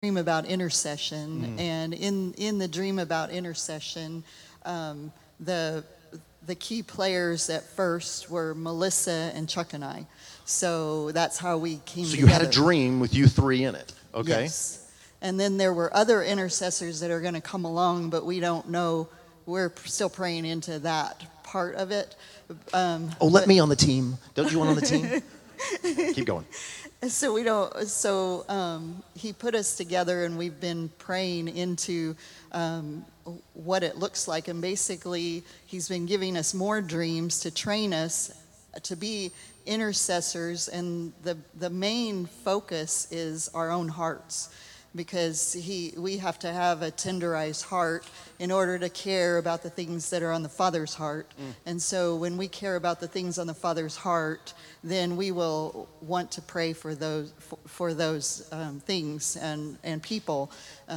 dream about intercession, and in the dream about intercession, the key players at first were Melissa and Chuck and I. So that's how we came together. So you had a dream with you three in it, okay? Yes. And then there were other intercessors that are going to come along, but we don't know. We're still praying into that part of it. Let me on the team. Don't you want on the team? Keep going. So we don't. So he put us together, and we've been praying into what it looks like. And basically, he's been giving us more dreams to train us to be intercessors. And the main focus is our own hearts, because we have to have a tenderized heart in order to care about the things that are on the Father's heart. And so when we care about the things on the Father's heart, then we will want to pray for those things and people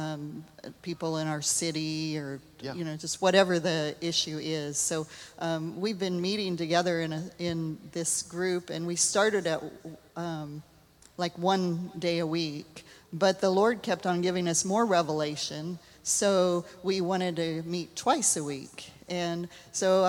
in our city, or just whatever the issue is. So we've been meeting together in this group, and we started at like one day a week. But the Lord kept on giving us more revelation, so we wanted to meet twice a week. And so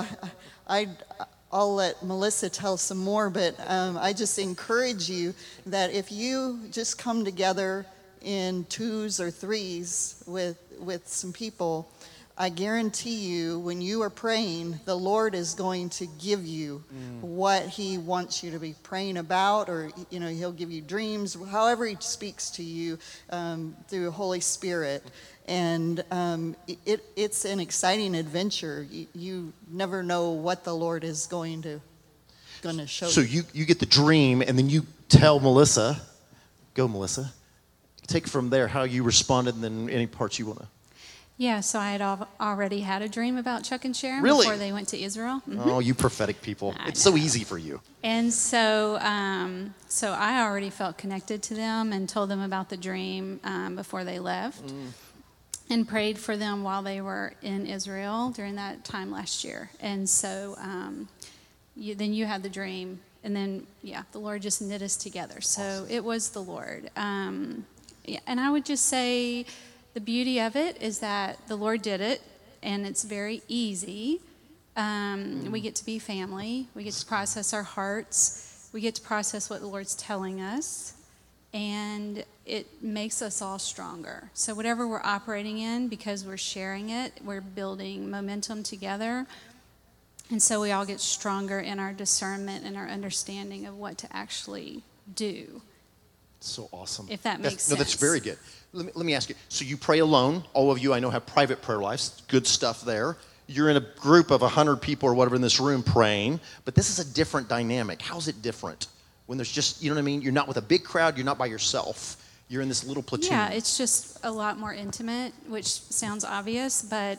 I'll let Melissa tell some more, but I just encourage you that if you just come together in twos or threes with some people, I guarantee you, when you are praying, the Lord is going to give you what he wants you to be praying about, or he'll give you dreams, however he speaks to you through the Holy Spirit. And it's an exciting adventure. You never know what the Lord is going to show you. So you get the dream, and then you tell Melissa. Go, Melissa. Take from there how you responded, and then any parts you want to. Yeah, so I had already had a dream about Chuck and Sharon Really? before they went to Israel. Oh, you prophetic people. It's so easy for you. And so so I already felt connected to them and told them about the dream before they left, and prayed for them while they were in Israel during that time last year. And so then you had the dream, and then, the Lord just knit us together. So awesome. It was the Lord. And I would just say, the beauty of it is that the Lord did it, and it's very easy. We get to be family. We get to process our hearts. We get to process what the Lord's telling us, and it makes us all stronger. So whatever we're operating in, because we're sharing it, we're building momentum together, and so we all get stronger in our discernment and our understanding of what to actually do. So awesome. If that makes sense. No, that's very good. Let me ask you. So you pray alone. All of you, I know, have private prayer lives. Good stuff there. You're in a group of 100 people or whatever in this room praying, but this is a different dynamic. How's it different? When there's just, you know what I mean? You're not with a big crowd. You're not by yourself. You're in this little platoon. Yeah, it's just a lot more intimate, which sounds obvious, but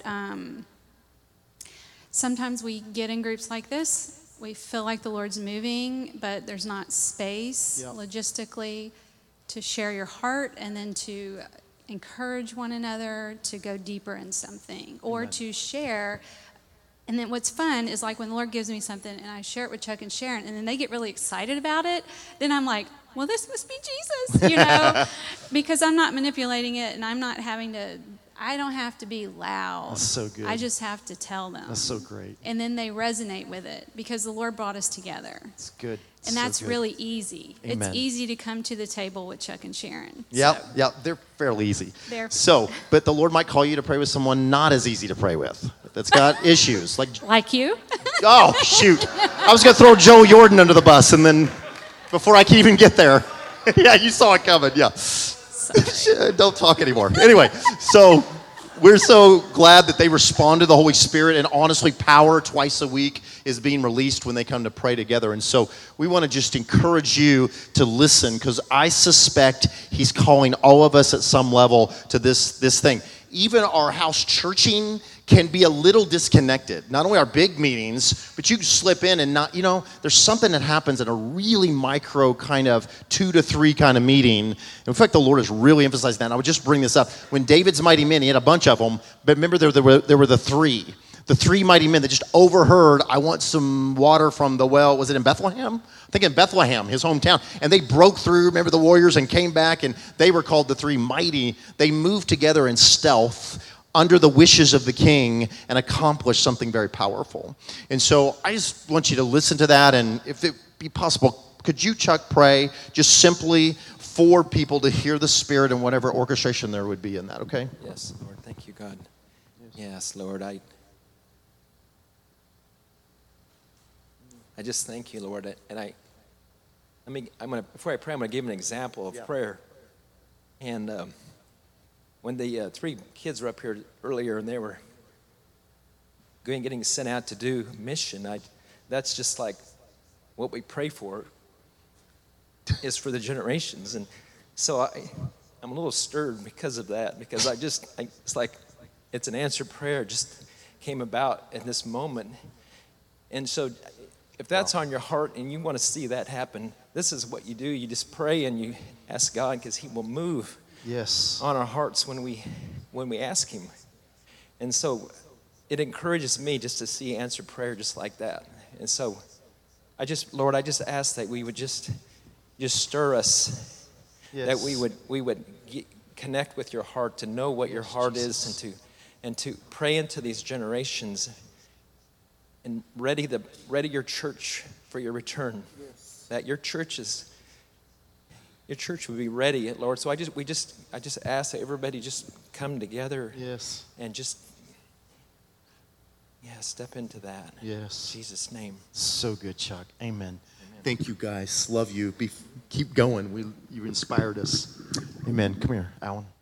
sometimes we get in groups like this. We feel like the Lord's moving, but there's not space logistically to share your heart, and then to encourage one another to go deeper in something, or to share. And then what's fun is, like, when the Lord gives me something and I share it with Chuck and Sharon, and then they get really excited about it, then I'm like, well, this must be Jesus, because I'm not manipulating it, and I don't have to be loud. That's so good. I just have to tell them. That's so great. And then they resonate with it, because the Lord brought us together. It's good. And that's really easy. Amen. It's easy to come to the table with Chuck and Sharon. Yeah, they're fairly easy. So, but the Lord might call you to pray with someone not as easy to pray with, that's got issues. Like you? Oh, shoot. I was going to throw Joe Jordan under the bus, and then before I can even get there, you saw it coming, Don't talk anymore. Anyway, so we're so glad that they respond to the Holy Spirit, and honestly, power twice a week is being released when they come to pray together. And so we want to just encourage you to listen, because I suspect he's calling all of us at some level to this thing. Even our house churching can be a little disconnected. Not only our big meetings, but you can slip in and not, there's something that happens in a really micro kind of 2 to 3 kind of meeting. In fact, the Lord has really emphasized that. And I would just bring this up. When David's mighty men, he had a bunch of them, but remember there were the three. The 3 mighty men that just overheard, I want some water from the well. Was it in Bethlehem? I think in Bethlehem, his hometown. And they broke through, remember the warriors, and came back, and they were called the three mighty. They moved together in stealth under the wishes of the king and accomplished something very powerful. And so I just want you to listen to that, and if it be possible, could you, Chuck, pray just simply for people to hear the Spirit and whatever orchestration there would be in that, okay? Yes, Lord. Thank you, God. Yes, Lord. I just thank you, Lord. And before I pray, I'm gonna give an example of prayer. And when the three kids were up here earlier and they were getting sent out to do mission, that's just like what we pray for is for the generations. And so I'm a little stirred because of that, because it's like it's an answered prayer just came about in this moment. And so if that's on your heart and you want to see that happen, this is what you do. You just pray and you ask God, because he will move on our hearts when we ask him. And so it encourages me just to see answered prayer just like that. And so Lord, I just ask that we would just stir us, that we would connect with your heart, to know what your heart is, and to pray into these generations and ready your church for your return. That your church would be ready, Lord. So I just ask that everybody just come together and just step into that. Yes. In Jesus' name. So good, Chuck. Amen. Thank you, guys. Love you. Keep going. You inspired us. Amen. Come here, Alan.